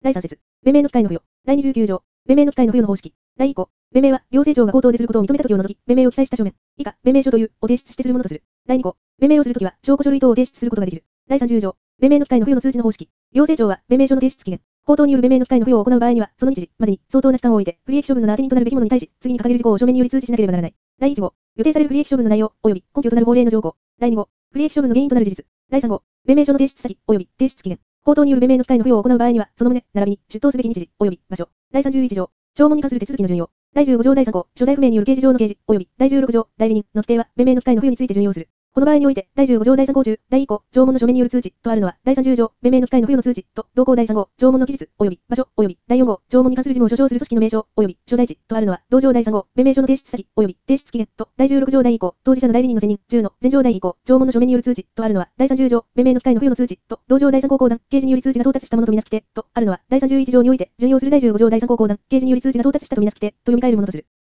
第3節。弁明の機会の付与。第29条。弁明の機会の付与の方式。第1項。弁明は、行政庁が口頭ですることを認めたときを除き、弁明を記載した書面、以下、弁明書という、を提出してするものとする。第2項。弁明をするときは、証拠書類等を提出することができる。第30条。弁明の機会の付与の通知の方式。行政庁は、弁明書の提出期限、口頭による弁明の機会の付与を行う場合には、その日時までに相当な期間を置いて、不利益処分のな当て人となるべき者に対し、次に掲げる事項を書面により通知しなければならない。第1号。予定される不利益処分の内容、及び根拠となる法令の条項。第2号。不利益処分の原因となる事実。第3号。弁明書の提出先、及び提出期限。口頭による弁明の機会の付与を行う場合には、その旨、並びに、出頭すべき日時、及び場所。第31条。聴聞に関する手続きの順用。第15条第3項、所在不明による刑事上の刑事、及び第16条、代理人の規定は、弁明の機会の付与について順用する。この場合において、第15条第3項中、第1項、聴聞の書面による通知、とあるのは、第30条、弁明の機会の付与の通知、と、同項第3号、聴聞の期日、及び場所、及び第4号、聴聞に関する事務を所掌する組織の名称、及び所在地、とあるのは、同条第3号、弁明書の提出先、及び提出期限、と、第16条第2項、当事者の代理人の選任、10の、前条第2項、聴聞の書面による通知、とあるのは、第30条、弁明の機会の付与の通知、と、同条第3項公団、刑事により通知が到達したものとみなす規定、と、あるのは、第31条において、準用する第15条第3項公団、刑事により通知が到達したとみなす規定、と読み替えるものとする。